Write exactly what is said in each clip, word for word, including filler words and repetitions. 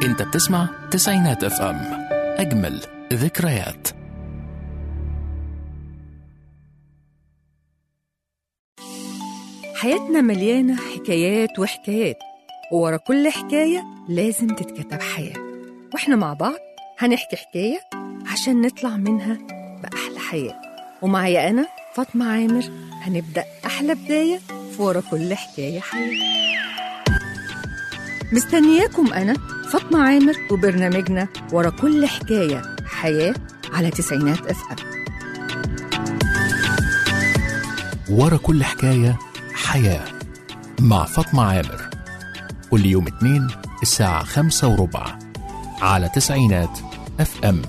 انت بتسمع تسعينات اف ام، اجمل ذكريات. حياتنا مليانة حكايات وحكايات، وورا كل حكاية لازم تتكتب حياة. واحنا مع بعض هنحكي حكاية عشان نطلع منها بأحلى حياة. ومعايا أنا فاطمة عامر هنبدأ أحلى بداية في ورا كل حكاية حياة. مستنياكم أنا فاطمة عامر وبرنامجنا ورا كل حكاية حياة على تسعينات اف ام. ورا كل حكاية حياة مع فاطمة عامر، كل يوم اثنين الساعة خمسة وربع على تسعينات اف ام.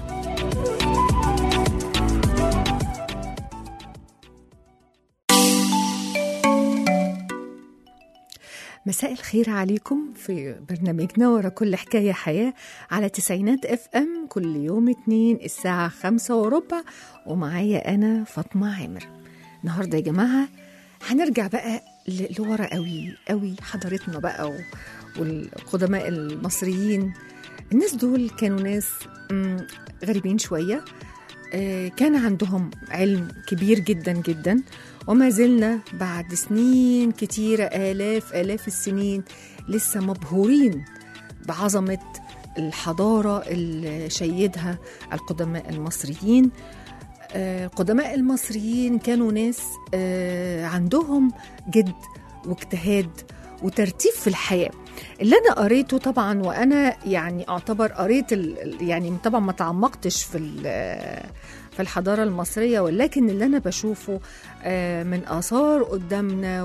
مساء الخير عليكم في برنامجنا ورا كل حكاية حياة على تسعينات اف ام، كل يوم اتنين الساعة خمسة وربع، ومعايا أنا فاطمة عامر. النهاردة يا جماعة هنرجع بقى لورا قوي قوي، حضارتنا بقى والقدماء المصريين. الناس دول كانوا ناس غريبين شوية، كان عندهم علم كبير جدا جدا، وما زلنا بعد سنين كتيرة آلاف آلاف السنين لسه مبهورين بعظمة الحضارة اللي شيدها القدماء المصريين. القدماء المصريين كانوا ناس عندهم جد واجتهاد وترتيب في الحياة. اللي أنا قريته طبعا، وأنا يعني أعتبر قريت يعني طبعا ما تعمقتش في في الحضارة المصرية، ولكن اللي أنا بشوفه من آثار قدامنا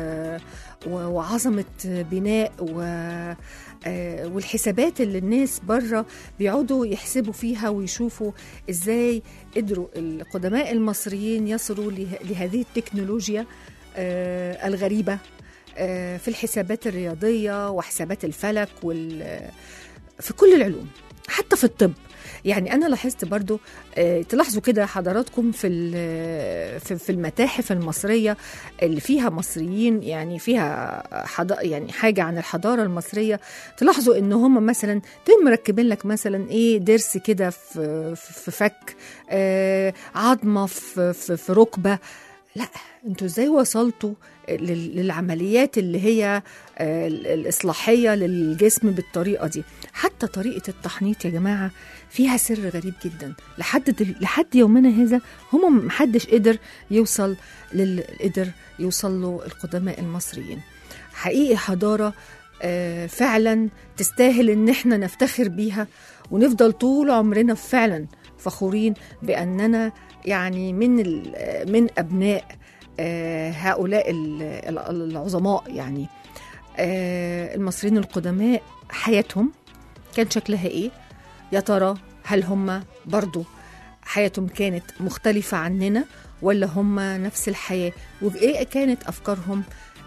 وعظمة بناء والحسابات اللي الناس بره بيقعدوا يحسبوا فيها ويشوفوا إزاي قدروا القدماء المصريين يصلوا لهذه التكنولوجيا الغريبة في الحسابات الرياضية وحسابات الفلك في كل العلوم، حتى في الطب. يعني أنا لاحظت برضو تلاحظوا كده حضراتكم في في المتاحف المصرية اللي فيها مصريين، يعني فيها يعني حاجة عن الحضارة المصرية، تلاحظوا إن هم مثلا تم مركبين لك مثلا إيه ضرس كده في في فك، عظمة في في ركبة. لا، انتوا ازاي وصلتوا للعمليات اللي هي الإصلاحية للجسم بالطريقة دي؟ حتى طريقة التحنيط يا جماعة فيها سر غريب جدا. لحد دل... لحد يومنا هذا هم محدش قدر يوصل لل... قدر يوصل له القدماء المصريين. حقيقي حضارة فعلا تستاهل ان احنا نفتخر بيها، ونفضل طول عمرنا فعلا فخورين بأننا يعني من من أبناء هؤلاء العظماء. يعني المصريين القدماء حياتهم كان شكلها إيه يا ترى؟ هل هم برضو حياتهم كانت مختلفة عننا، ولا هم نفس الحياة؟ وإيه كانت أفكارهم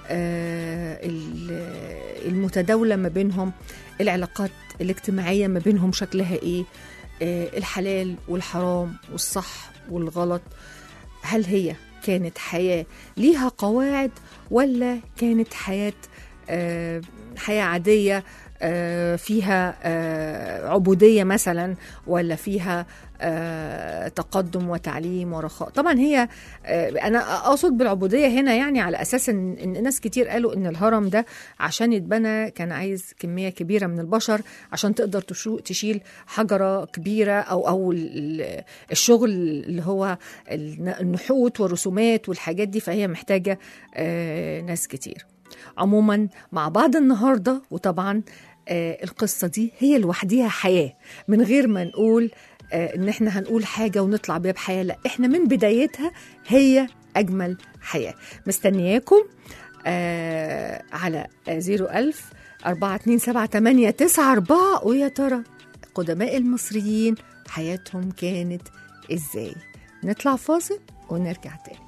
المتداولة ما بينهم؟ العلاقات الاجتماعية ما بينهم شكلها إيه؟ الحلال والحرام والصح والغلط، هل هي كانت حياة ليها قواعد، ولا كانت حياة حياة عادية فيها عبودية مثلا، ولا فيها تقدم وتعليم ورخاء؟ طبعا هي أنا أقصد بالعبودية هنا يعني على أساس إن, إن ناس كتير قالوا إن الهرم ده عشان يتبنى كان عايز كمية كبيرة من البشر عشان تقدر تشيل حجرة كبيرة، أو أو الشغل اللي هو النحوت والرسومات والحاجات دي، فهي محتاجة ناس كتير. عموما مع بعض النهاردة، وطبعا آه القصة دي هي لوحديها حياة، من غير ما نقول آه ان احنا هنقول حاجة ونطلع بيها بحياة، لا، احنا من بدايتها هي أجمل حياة. مستنياكم آه على زيرو ألف أربعة اتنين سبعة تمانية تسعة أربعة. ويا ترى قدماء المصريين حياتهم كانت ازاي؟ نطلع فاصل ونرجع تاني.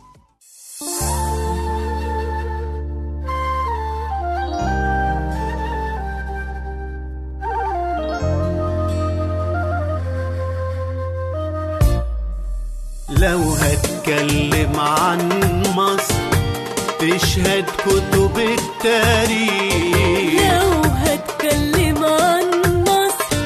لو هتكلم عن مصر تشهد كتب التاريخ، لو هتكلم عن مصر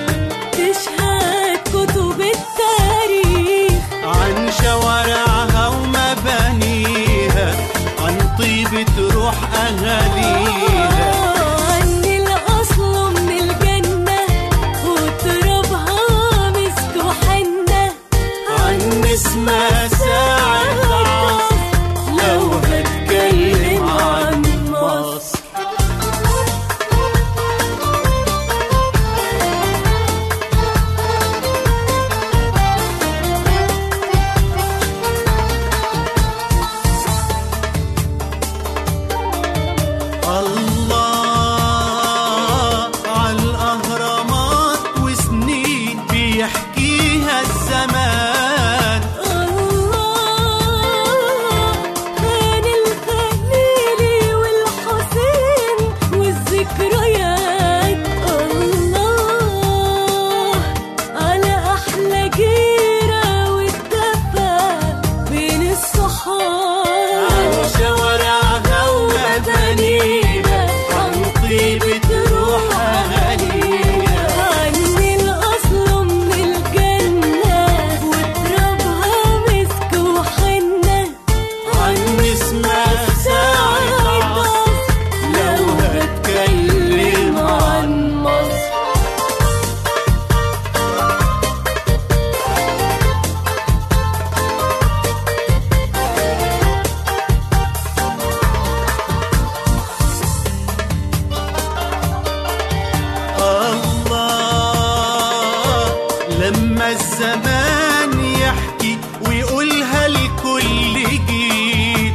الزمان يحكي ويقولها لكل جيل.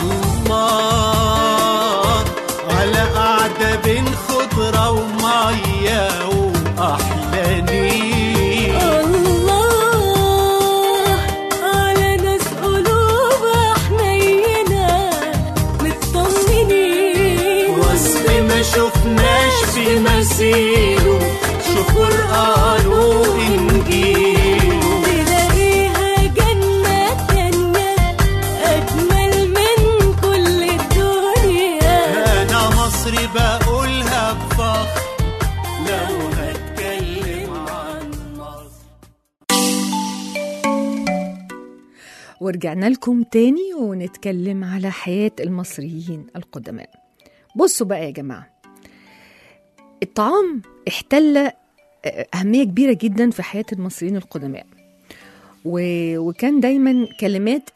الله على قعدة بين خضرة ومية وأحلى نيل. الله على ناس قلوبها حنينة مطمنين، وصف ما شفناش في مثيله، شوف قرآن وإنجيل. تلاقيها جنة تانية أجمل من كل الدنيا. أنا مصري بقولها بفخر لو هتكلم عن مصر. ورجعنا لكم تاني ونتكلم على حياة المصريين القدماء. بصوا بقى يا جماعة، الطعام احتل أهمية كبيرة جدا في حياة المصريين القدماء، وكان دايما كلمات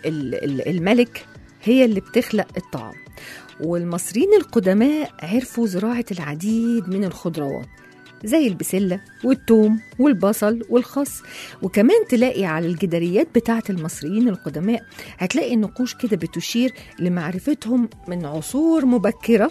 الملك هي اللي بتخلق الطعام. والمصريين القدماء عرفوا زراعة العديد من الخضروات زي البسلة والثوم والبصل والخس. وكمان تلاقي على الجداريات بتاعة المصريين القدماء هتلاقي نقوش كده بتشير لمعرفتهم من عصور مبكرة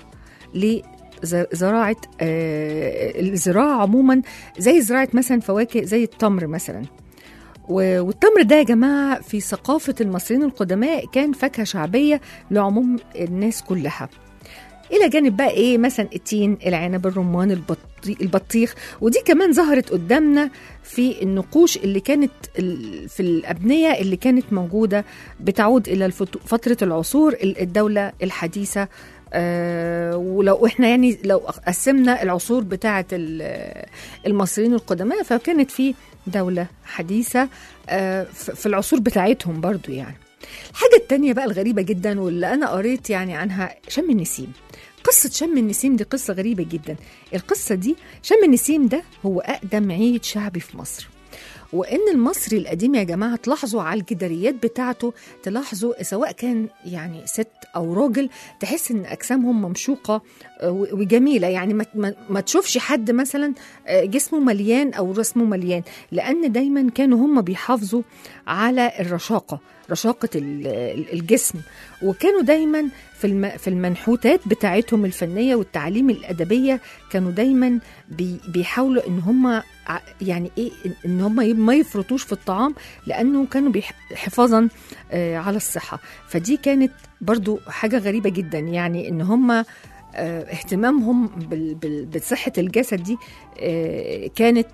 لزراعة آه الزراعة عموما، زي زراعة مثلا فواكه زي التمر مثلا. والتمر ده يا جماعة في ثقافة المصريين القدماء كان فاكهة شعبية لعموم الناس كلها، إلى جانب بقى إيه مثلا التين، العنب، الرمان، البطيخ. ودي كمان ظهرت قدامنا في النقوش اللي كانت في الأبنية اللي كانت موجودة، بتعود إلى فترة العصور الدولة الحديثة. آه ولو إحنا يعني لو قسمنا العصور بتاعة المصريين القدماء، فكانت في دولة حديثة آه في العصور بتاعتهم برضو. يعني الحاجة التانية بقى الغريبة جدا واللي أنا قريت يعني عنها شم النسيم. قصة شم النسيم دي قصة غريبة جدا. القصة دي شم النسيم ده هو أقدم عيد شعبي في مصر، وإن المصري القديم يا جماعة تلاحظوا على الجداريات بتاعته، تلاحظوا سواء كان يعني ست أو راجل، تحس إن أجسامهم ممشوقة وجميلة. يعني ما, ما, ما تشوفش حد مثلا جسمه مليان أو رسمه مليان، لأن دايما كانوا هم بيحافظوا على الرشاقة، رشاقة الجسم. وكانوا دايما في في المنحوتات بتاعتهم الفنية والتعليم الأدبية كانوا دايما بي بيحاولوا إن هم يعني إيه إن هم ما يفرطوش في الطعام، لأنه كانوا حفاظا على الصحة. فدي كانت برضو حاجة غريبة جدا، يعني إن هم اهتمامهم بصحة الجسد دي كانت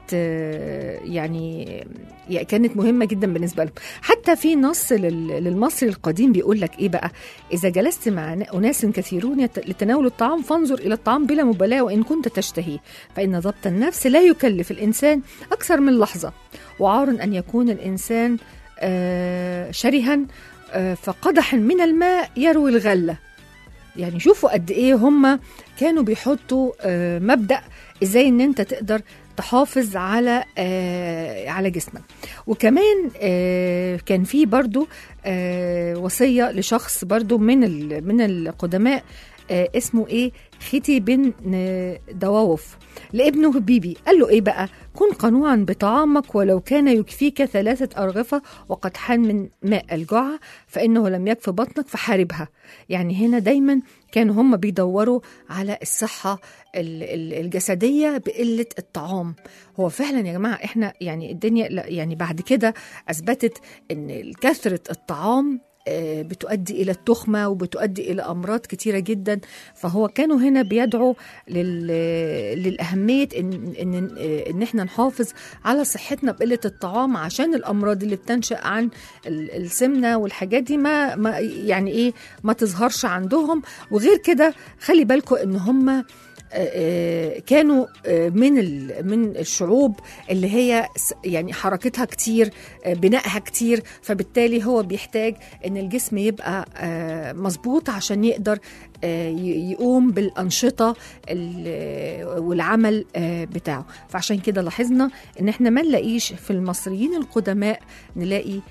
يعني كانت مهمة جدا بالنسبة لهم. حتى في نص للمصري القديم بيقول لك إيه بقى: إذا جلست مع أناس كثيرون لتناول الطعام فانظر إلى الطعام بلا مبالاة وإن كنت تشتهيه، فإن ضبط النفس لا يكلف الإنسان أكثر من لحظة، وعار أن يكون الإنسان شرها فقدح من الماء يروي الغلة. يعني شوفوا قد ايه هم كانوا بيحطوا آه مبدأ ازاي ان انت تقدر تحافظ على آه على جسمك. وكمان آه كان في برضو آه وصية لشخص برضو من من القدماء آه اسمه ايه ختي بن دواوف لابنه بيبي. قال له ايه بقى: كن قنوعا بطعامك ولو كان يكفيك ثلاثة أرغفة وقد حان من ماء الجوع فإنه لم يكف بطنك فحاربها. يعني هنا دايما كانوا هم بيدوروا على الصحة الجسدية بقلة الطعام. هو فعلا يا جماعة احنا يعني الدنيا يعني بعد كده أثبتت ان كثرة الطعام بتؤدي إلى التخمة وبتؤدي إلى أمراض كتيرة جدا. فهو كانوا هنا بيدعوا للأهمية إن, إن, إن إحنا نحافظ على صحتنا بقلة الطعام، عشان الأمراض اللي بتنشأ عن السمنة والحاجات دي ما, ما يعني إيه ما تظهرش عندهم. وغير كده خلي بالكم إن هم كانوا من من الشعوب اللي هي يعني حركتها كتير، بنائها كتير، فبالتالي هو بيحتاج ان الجسم يبقى مظبوط عشان يقدر يقوم بالأنشطة والعمل بتاعه. فعشان كده لاحظنا ان احنا ما نلاقيش في المصريين القدماء نلاقي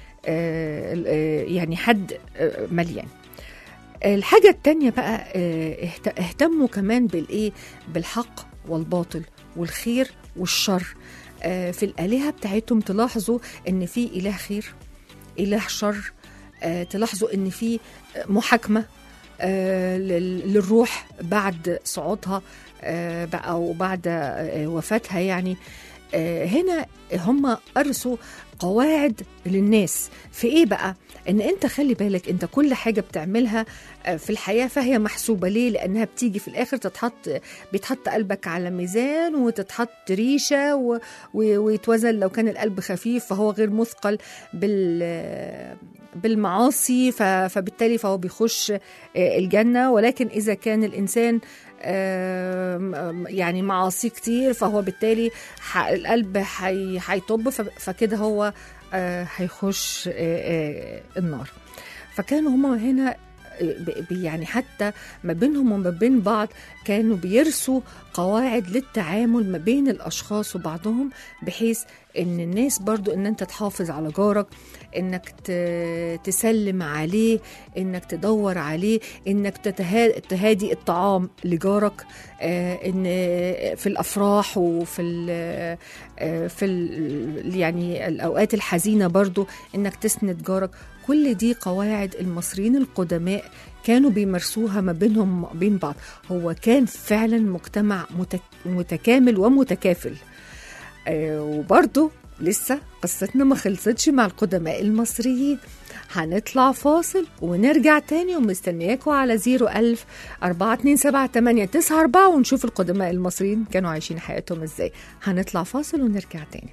يعني حد مليان. الحاجة التانية بقى اهتموا كمان بالإيه بالحق والباطل والخير والشر. آه، في الآلهة بتاعتهم تلاحظوا إن في إله خير، إله شر، آه، تلاحظوا إن في محاكمة آه، لل- للروح بعد صعودها آه، ب- أو بعد آه، وفاتها يعني. آه، هنا هم أرسوا قواعد للناس في إيه بقى؟ إن أنت خلي بالك أنت كل حاجة بتعملها آه، في الحياة فهي محسوبة. ليه؟ لأنها بتيجي في الآخر تتحط، بيتحط قلبك على ميزان وتتحط ريشة و... و... ويتوزن. لو كان القلب خفيف فهو غير مثقل بال بالمعاصي، ف... فبالتالي فهو بيخش آه، الجنة. ولكن إذا كان الإنسان آم، يعني معاصي كتير فهو بالتالي ح- القلب حي- هيطب، ف- فكده هو آه، هيخش آه، آه، النار. فكانوا هما هنا ب- ب- يعني حتى ما بينهم وما بين بعض كانوا بيرسوا قواعد للتعامل ما بين الأشخاص وبعضهم، بحيث ان الناس برضو ان انت تحافظ على جارك، انك ت- تسلم عليه، انك تدور عليه، انك تتها- تهادي الطعام لجارك، آه، ان في الافراح وفي ال آه، في ال يعني الاوقات الحزينه برضو انك تسند جارك. كل دي قواعد المصريين القدماء كانوا بيمارسوها ما بينهم بين بعض. هو كان فعلا مجتمع متك- متكامل ومتكافل. آه، وبرضو لسه قصتنا ما خلصتش مع القدماء المصريين. هنطلع فاصل ونرجع تاني، ومستنياكوا على زيرو ألف أربعة اتنين سبعة تمانية تسعة أربعة ونشوف القدماء المصريين كانوا عايشين حياتهم ازاي. هنطلع فاصل ونرجع تاني.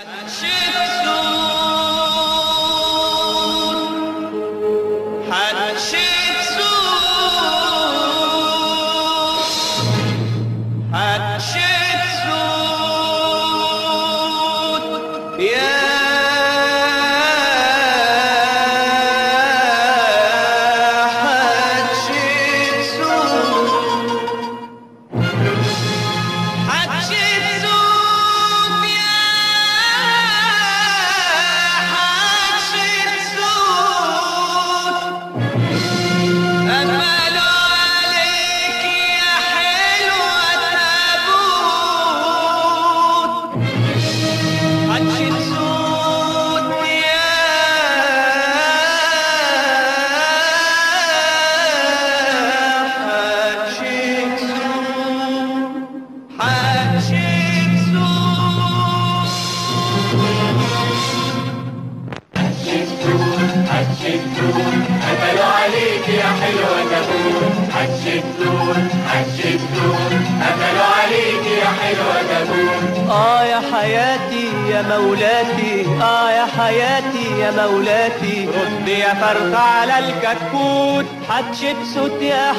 آه يا حياتي يا مولاتي، آه يا حياتي يا مولاتي، رد يا فرخة على الكتكوت، حتشبسوت يا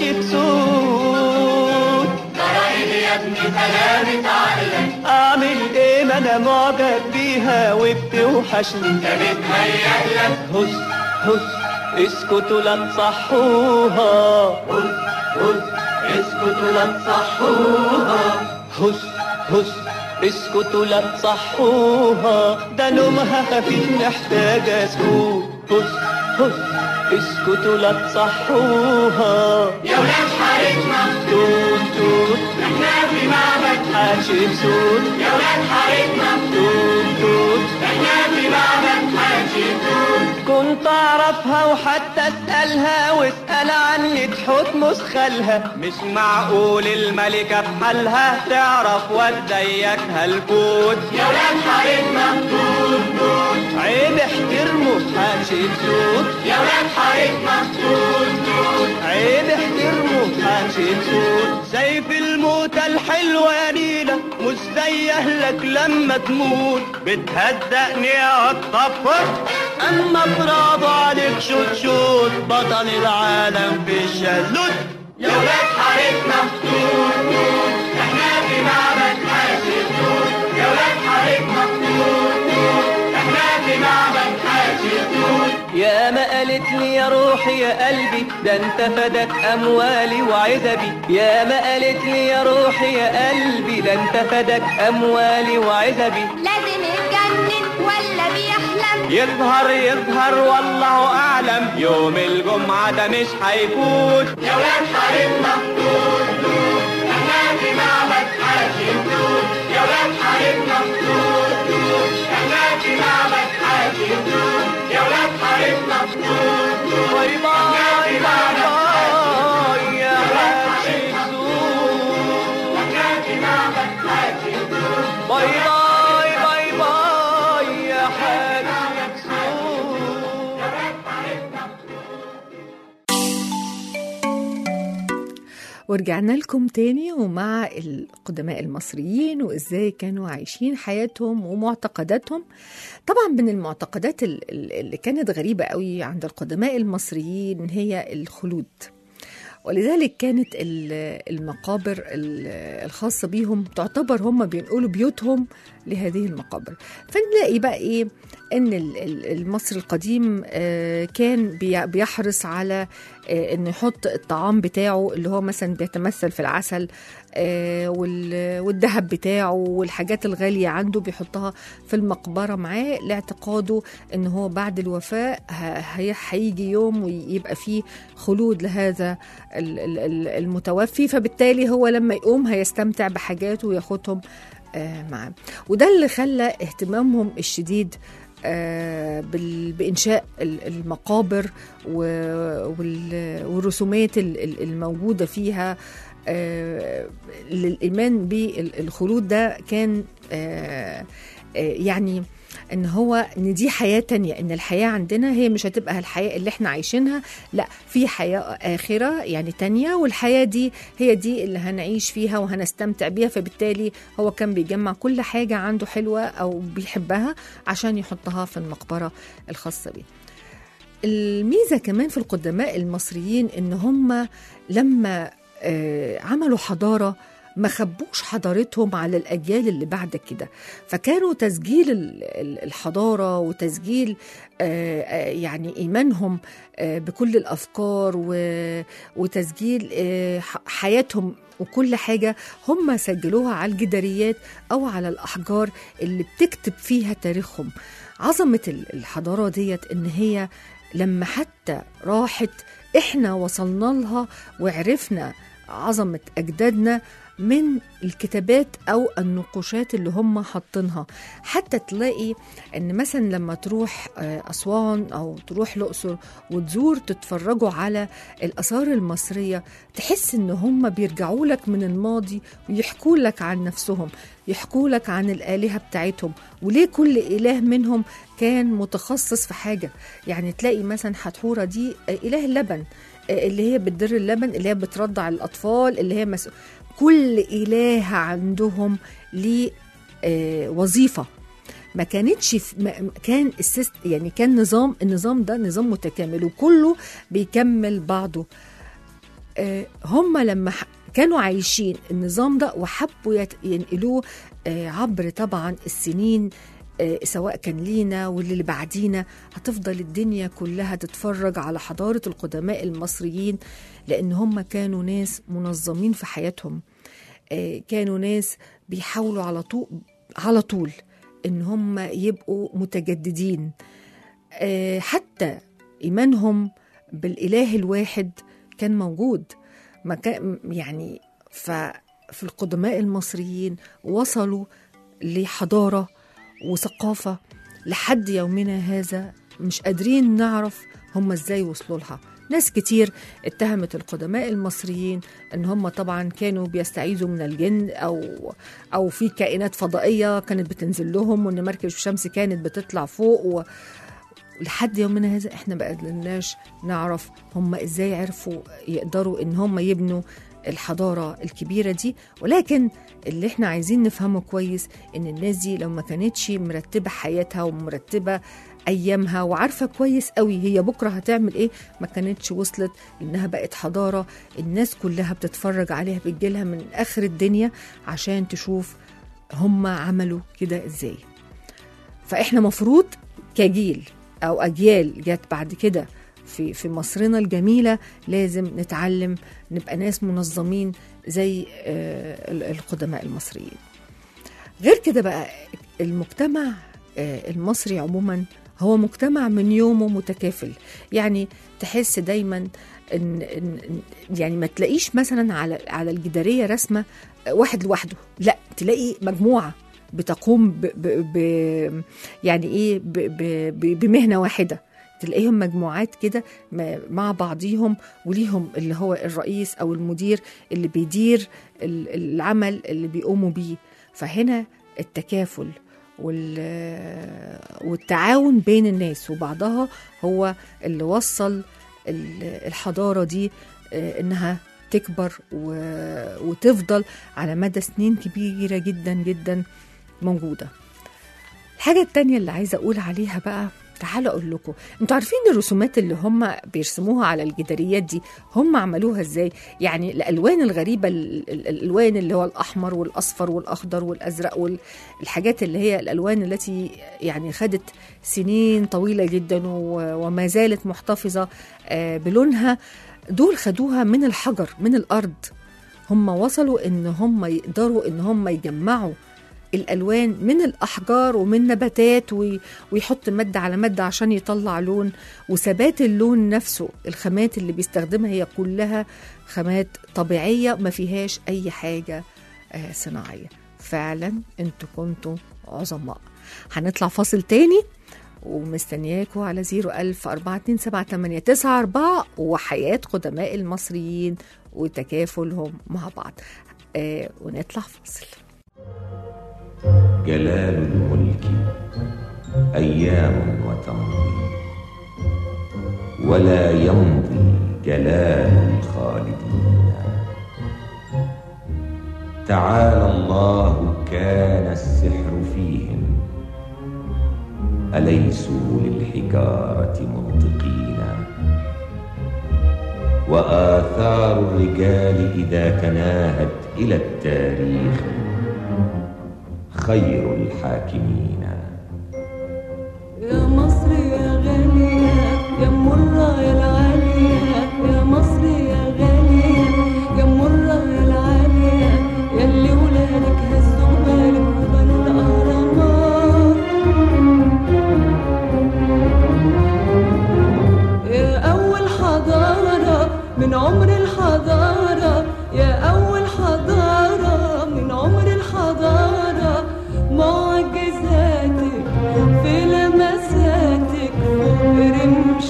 حتشبسوت. جرايد يا ابني سلامة عقلك، أعمل إيه ما أنا معجب بيها وبتوحشني، ده بتهيألك هس هس اسكتوا لا تصحوها، هس هس اسكتوا لا تصحوها، هس هس اسكتوا لا تصحوها، ده نومها خفيف محتاجة سكوت، هس هس اسكتوا لا تصحوها. يا ولاد حارتنا توت توت احنا في معبد، حتشبسوت، يا ولاد حارتنا توت توت احنا في معبد حتشبسوت. كنت اعرفها وحتى اسألها واسأل عني تحتمس خالها، مش معقول الملكة بحالها تعرف وديكها الكوت. يا ولاد حارتنا توت توت، عيب احترموا حتشبسوت، يا ولاد حارتنا توت توت، عيب احترموا حتشبسوت. سيف الموتى الحلوة يا نيلة مش زي اهلك لما تموت، بتهزقني يا الطفر اما برافو عليك شوت شوت، بطل العالم في الشلوت. يا ولاد حارتنا توت توت، احنا في معبد حتشبسوت، يا ولاد حارتنا توت توت، احنا في معبد حتشبسوت. يا ما قالت لي يا روحي يا قلبي ده انت فدك اموالي وعزبي، يا ما قالت لي يا روحي يا قلبي ده انت فدك اموالي وعزبي. لازم يتجنن ولا بيحلم، يظهر يظهر والله اعلم يوم الجمعة ده مش هيفوت. يا ولاد حارتنا توت توت، احنا في معبد حتشبسوت، يا ولاد حارتنا توت ورجعنا لكم تاني ومع القدماء المصريين وإزاي كانوا عايشين حياتهم ومعتقداتهم. طبعا من المعتقدات اللي كانت غريبة قوي عند القدماء المصريين هي الخلود، ولذلك كانت المقابر الخاصة بيهم تعتبر هم بينقلوا بيوتهم لهذه المقابر. فنلاقي بقى إيه أن المصري القديم كان بيحرص على أن يحط الطعام بتاعه اللي هو مثلا بيتمثل في العسل والذهب بتاعه والحاجات الغالية عنده بيحطها في المقبرة معاه، لاعتقاده أنه هو بعد الوفاة هيجي يوم ويبقى فيه خلود لهذا المتوفي، فبالتالي هو لما يقوم هيستمتع بحاجاته وياخدهم معاه. وده اللي خلى اهتمامهم الشديد بإنشاء المقابر والرسومات الموجودة فيها. للإيمان بالخلود ده كان يعني ان هو ان دي حياة تانية، ان الحياة عندنا هي مش هتبقى الحياة اللي احنا عايشينها، لا في حياة آخرة يعني تانية، والحياة دي هي دي اللي هنعيش فيها وهنستمتع بيها. فبالتالي هو كان بيجمع كل حاجة عنده حلوة او بيحبها عشان يحطها في المقبرة الخاصة بيه. الميزة كمان في القدماء المصريين ان هم لما آه عملوا حضارة ما خبوش حضارتهم على الأجيال اللي بعد كده، فكانوا تسجيل الحضارة وتسجيل يعني إيمانهم بكل الأفكار وتسجيل حياتهم وكل حاجة هم سجلوها على الجداريات أو على الأحجار اللي بتكتب فيها تاريخهم. عظمة الحضارة ديت إن هي لما حتى راحت إحنا وصلنا لها وعرفنا عظمة أجدادنا من الكتابات أو النقوشات اللي هم حاطينها. حتى تلاقي أن مثلا لما تروح أسوان أو تروح الأقصر وتزور تتفرجوا على الآثار المصرية، تحس أن هم بيرجعوا لك من الماضي ويحكوا لك عن نفسهم، يحكوا لك عن الآلهة بتاعتهم وليه كل إله منهم كان متخصص في حاجة. يعني تلاقي مثلا حتحورة دي إله اللبن اللي هي بتدر اللبن، اللي هي بترضع الأطفال، اللي هي مسؤول. كل إله عندهم ليه آه وظيفة. ما كانتش ما كان السيست يعني كان نظام النظام ده نظام متكامل وكله بيكمل بعضه. آه هم لما كانوا عايشين النظام ده وحبوا ينقلوه آه عبر طبعا السنين، آه سواء كان لينا واللي بعدينا، هتفضل الدنيا كلها تتفرج على حضارة القدماء المصريين، لأن هم كانوا ناس منظمين في حياتهم. آه كانوا ناس بيحاولوا على طول على طول إن هم يبقوا متجددين. آه حتى إيمانهم بالإله الواحد كان موجود. ما كان يعني ففي القدماء المصريين وصلوا لحضارة وثقافة لحد يومنا هذا مش قادرين نعرف هم ازاي وصلوا لها. ناس كتير اتهمت القدماء المصريين ان هم طبعا كانوا بيستعيذوا من الجن او او في كائنات فضائية كانت بتنزل لهم، وان مركب الشمس كانت بتطلع فوق و... لحد يومنا هذا احنا ما قدرناش نعرف هم ازاي عرفوا يقدروا ان هم يبنوا الحضارة الكبيرة دي. ولكن اللي احنا عايزين نفهمه كويس ان الناس دي لو ما كانتش مرتبة حياتها ومرتبة ايامها وعارفة كويس قوي هي بكرة هتعمل ايه، ما كانتش وصلت انها بقت حضارة الناس كلها بتتفرج عليها بتجيلها من اخر الدنيا عشان تشوف هم عملوا كده ازاي. فاحنا مفروض كجيل او اجيال جت بعد كده في في مصرنا الجميلة لازم نتعلم نبقى ناس منظمين زي القدماء المصريين. غير كده بقى المجتمع المصري عموما هو مجتمع من يومه متكافل. يعني تحس دايما إن, إن يعني ما تلاقيش مثلا على على الجدارية رسمة واحد لوحده، لا تلاقي مجموعة بتقوم ب ب ب يعني ايه ب ب بمهنة واحدة. تلاقيهم مجموعات كده مع بعضيهم وليهم اللي هو الرئيس أو المدير اللي بيدير العمل اللي بيقوموا بيه. فهنا التكافل والتعاون بين الناس وبعضها هو اللي وصل الحضارة دي إنها تكبر و... وتفضل على مدى سنين كبيرة جدا جدا موجودة. الحاجة التانية اللي عايزة أقول عليها بقى، تعالوا أقول لكم، انتوا عارفين الرسومات اللي هم بيرسموها على الجداريات دي هم عملوها ازاي؟ يعني الألوان الغريبة، الألوان اللي هو الأحمر والأصفر والأخضر والأزرق والحاجات اللي هي الألوان التي يعني خدت سنين طويلة جدا وما زالت محتفظة بلونها، دول خدوها من الحجر من الأرض. هم وصلوا إن هم يقدروا إن هم يجمعوا الألوان من الأحجار ومن نباتات ويحط مادة على مادة عشان يطلع لون، وثبات اللون نفسه الخامات اللي بيستخدمها هي كلها خامات طبيعية ما فيهاش أي حاجة صناعية. فعلا انتوا كنتوا عظماء. هنطلع فاصل تاني ومستنياكوا على زيرو ألف أربعة اتنين سبعة تمانية تسعة أربعة وحياة قدماء المصريين وتكافلهم مع بعض. آه ونطلع فاصل. جلال الملك أيام وتمضي، ولا يمضي جلال الخالدين. تعالى الله كان السحر فيهم، أليسوا للحجارة منطقين. وآثار الرجال إذا تناهت إلى التاريخ خير الحاكمين. يا مصر يا غالية يا مرة يا العالية، يا مصر يا غالية يا مرة يا العالية، ياللي ولادك هزوا بالك وبنوا الأهرامات. يا أول حضارة من عمر الحضارة، يا أول حضارة من عمر الحضارة، معجزاتك في لمساتك فوق رمش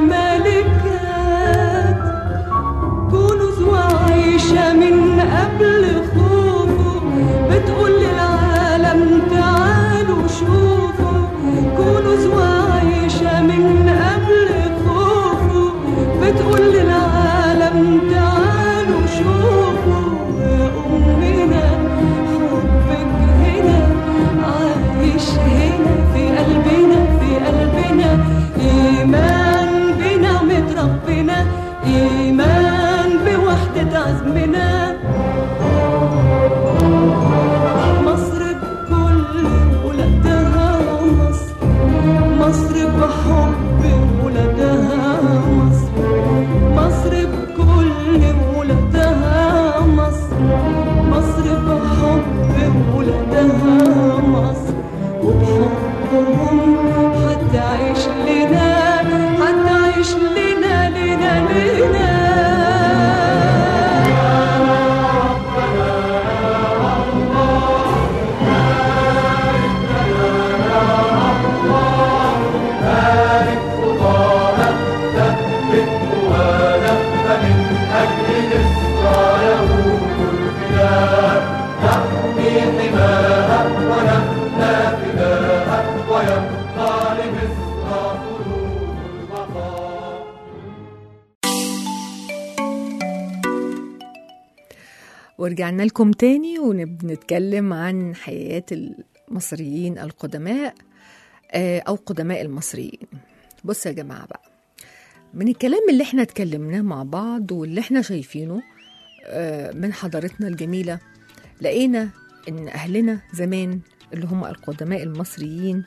الملكات، كنوز وعيشة من قبل خوفه بتقول للعالم تعالوا شوفوا، كنوز وعيشة من قبل خوفه بتقول للعالم تعالوا شوفوا. يا أمنا حبك هنا عايش هنا في قلبنا، في قلبنا إيمان بنعمة ربنا، إيمان بوحدة عزمنا. مصر بكل ولادها مصر، مصر بحب ولادها مصر، مصر بكل ولادها مصر، مصر بحب ولادها مصر، وبحبهم هتعيش لنا، هتعيش لنا لنا لنا. ورجعنا لكم تاني ونتكلم عن حياة المصريين القدماء أو قدماء المصريين. بصوا يا جماعة بقى، من الكلام اللي احنا اتكلمناه مع بعض واللي احنا شايفينه من حضارتنا الجميلة، لقينا ان أهلنا زمان اللي هم القدماء المصريين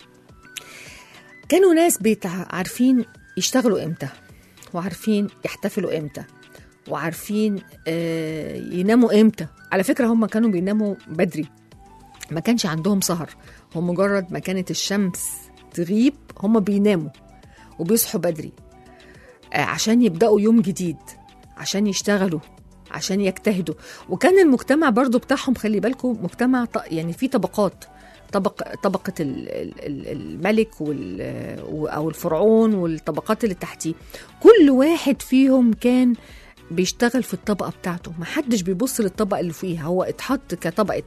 كانوا ناس عارفين يشتغلوا امتى، وعارفين يحتفلوا امتى، وعارفين آه يناموا امتى. على فكرة هم كانوا بيناموا بدري، ما كانش عندهم سهر، هم مجرد ما كانت الشمس تغيب هم بيناموا وبيصحوا بدري آه عشان يبدأوا يوم جديد، عشان يشتغلوا، عشان يجتهدوا. وكان المجتمع برضو بتاعهم، خلي بالكم، مجتمع يعني فيه طبقات، طبق طبقة الملك أو الفرعون والطبقات اللي تحتيه، كل واحد فيهم كان بيشتغل في الطبقة بتاعته، ما حدش بيبص للطبقة اللي فيها، هو اتحط كطبقة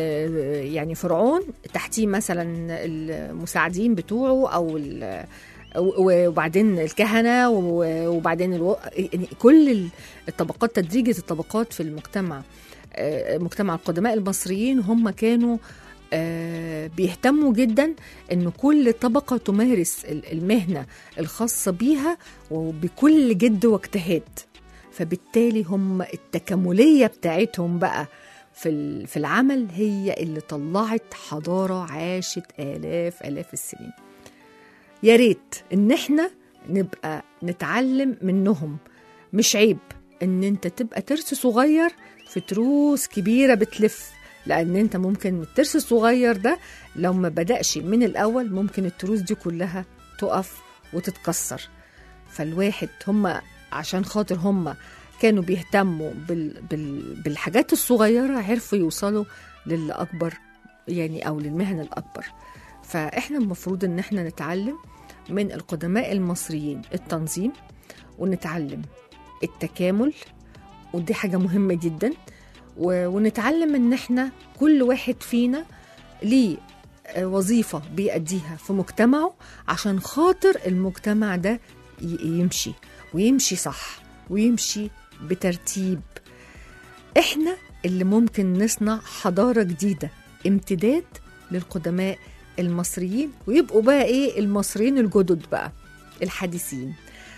يعني فرعون، تحتيه مثلا المساعدين بتوعه أو وبعدين الكهنة وبعدين الو... يعني كل الطبقات، تدريجة الطبقات في المجتمع. مجتمع القدماء المصريين هم كانوا بيهتموا جدا أن كل طبقة تمارس المهنة الخاصة بيها وبكل جد واجتهاد. فبالتالي هم التكاملية بتاعتهم بقى في في العمل هي اللي طلعت حضارة عاشت آلاف آلاف السنين. يا ريت إن إحنا نبقى نتعلم منهم. مش عيب إن أنت تبقى ترس صغير في تروس كبيرة بتلف، لأن أنت ممكن الترس الصغير ده لو ما بدأش من الأول ممكن التروس دي كلها تقف وتتكسر. فالواحد هم عشان خاطر هم كانوا بيهتموا بال بال بالحاجات الصغيرة عرفوا يوصلوا للأكبر يعني أو للمهنة الأكبر. فإحنا المفروض إن إحنا نتعلم من القدماء المصريين التنظيم، ونتعلم التكامل، ودي حاجة مهمة جدا. ونتعلم إن إحنا كل واحد فينا ليه وظيفة بيأديها في مجتمعه عشان خاطر المجتمع ده يمشي ويمشي صح ويمشي بترتيب. إحنا اللي ممكن نصنع حضارة جديدة امتداد للقدماء المصريين، ويبقوا بقى إيه المصريين الجدد بقى الحديثين.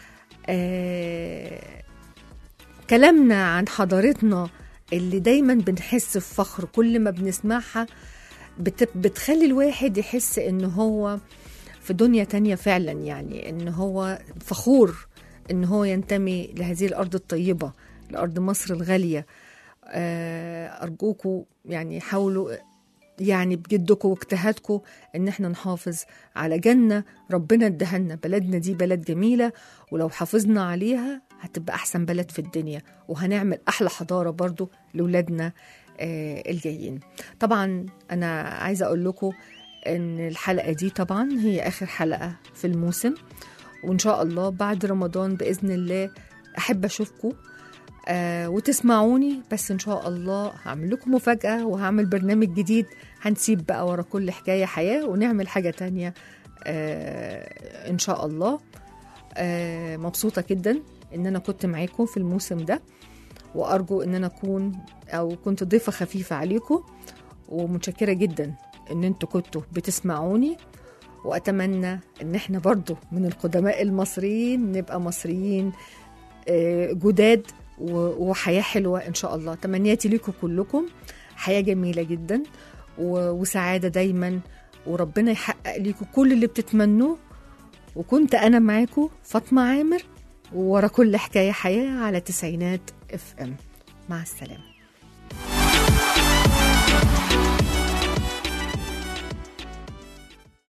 آه كلامنا عن حضارتنا اللي دايما بنحس بفخر كل ما بنسمعها، بت بتخلي الواحد يحس إنه هو في دنيا تانية فعلا، يعني إنه هو فخور إنه هو ينتمي لهذه الأرض الطيبة، لأرض مصر الغالية. أرجوكوا يعني حاولوا يعني بجدكم واجتهادكم إن احنا نحافظ على جنة ربنا ادهلنا. بلدنا دي بلد جميلة، ولو حافظنا عليها هتبقى أحسن بلد في الدنيا، وهنعمل أحلى حضارة برضو لولادنا الجايين. طبعا أنا عايزة أقول لكم إن الحلقة دي طبعا هي آخر حلقة في الموسم، وإن شاء الله بعد رمضان بإذن الله أحب أشوفكم آه وتسمعوني. بس إن شاء الله هعمل لكم مفاجأة وهعمل برنامج جديد، هنسيب بقى ورا كل حكاية حياة ونعمل حاجة تانية آه إن شاء الله. آه مبسوطة جدا إن أنا كنت معاكم في الموسم ده، وأرجو إن أنا أكون أو كنت ضيفة خفيفة عليكم، ومتشكرة جدا إن أنتوا كنتوا بتسمعوني. وأتمنى إن احنا برضو من القدماء المصريين نبقى مصريين جداد وحياة حلوة إن شاء الله. تمنياتي لكم كلكم حياة جميلة جدا وسعادة دايما، وربنا يحقق لكم كل اللي بتتمنوه. وكنت أنا معاكم فاطمة عامر، ورا كل حكاية حياة على تسعينات اف ام. مع السلامة.